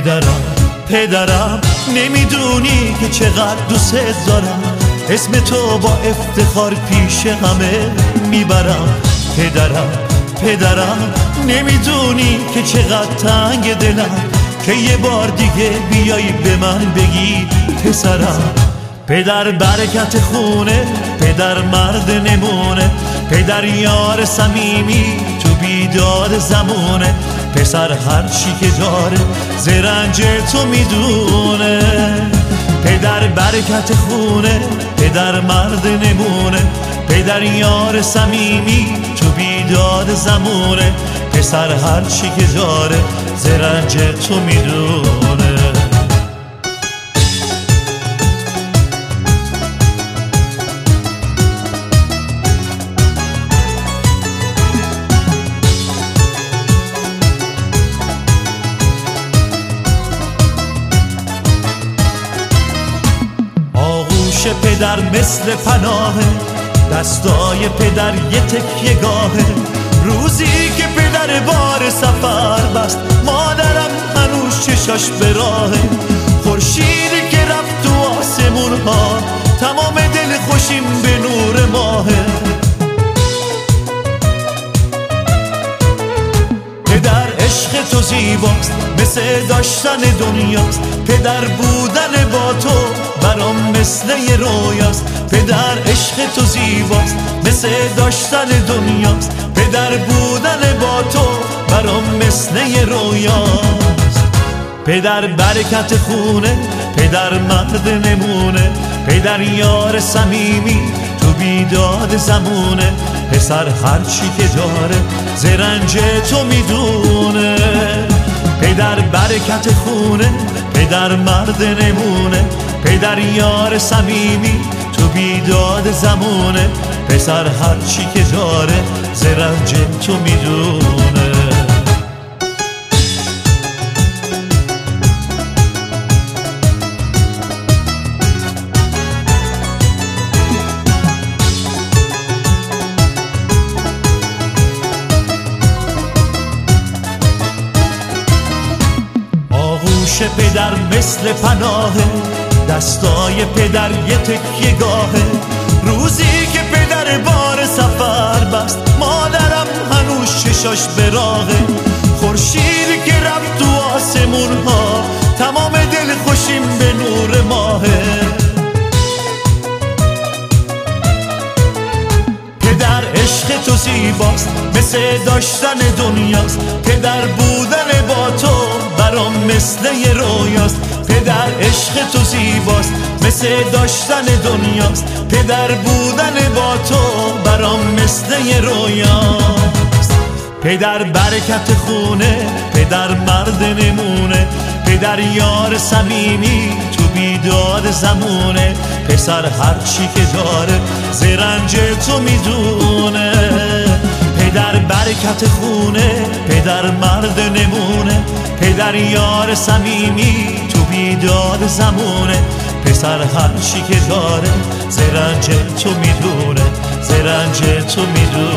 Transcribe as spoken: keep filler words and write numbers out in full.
پدرم پدرم نمیدونی که چقدر دوست دارم، اسم تو با افتخار پیش همه میبرم. پدرم پدرم نمیدونی که چقدر تنگ دلم، که یه بار دیگه بیایی به من بگی پسرم. پدر برکت خونه، پدر مرد نمونه، پدر یار صمیمی تو بیداد زمونه. پسر هر چی که داره زرنج تو میدونه. پدر برکت خونه، پدر مرد نمونه، پدر یار صمیمی تو بیداد زمونه. پسر هر چی که داره زرنج تو میدونه. پدر مثل پناهه، دستای پدر یه تکیه گاهه. روزی که پدر بار سفر بست، مادرم هنوز چشاش به راهه. خورشیدی که رفت تو آسمون ها، تمام دل خوشیم به نور ماهه. پدر عشق تو زیباست، مثل داشتن دنیاست. پدر بودن با تو برام مثل یه رویاست. پدر عشق تو زیباست، مثل داشتن دنیاست. پدر بودن با تو برام مثل یه رویاست. پدر برکت خونه، پدر مرد نمونه، پدر یار صمیمی تو بیداد زمونه. پسر هر چی که داره زرنج تو میدونه. پدر برکت خونه، پدر مرد نمونه، پدر یار صمیمی تو بیداد زمونه. پسر هر چی که داره زرنج تو میدونه. آغوش پدر مثل پناهه، دستای پدر یه تکیه گاهه. روزی که پدر بار سفر بست، مادرم هنوز چشاش به راهه. خورشیدی که رفت تو آسمون ها، تمام دل خوشیم به نور ماهه. پدر عشق تو زیباست، مثل داشتن دنیاست. پدر بودن با تو برام مثل یه رویاست. پدر عشق تو زیباست، مثل داشتن دنیاست. پدر بودن با تو برام مثل یه رویاست. پدر برکت خونه، پدر مرد نمونه، پدر یار صمیمی تو بیداد زمونه. پسر هر چی که داره زرنج تو میدونه. پدر برکت خونه، پدر مرد نمونه، پدر یار صمیمی تو بیداد زمونه. پسر هر چی که داره زرنج تو میدونه، زرنج تو میدونه.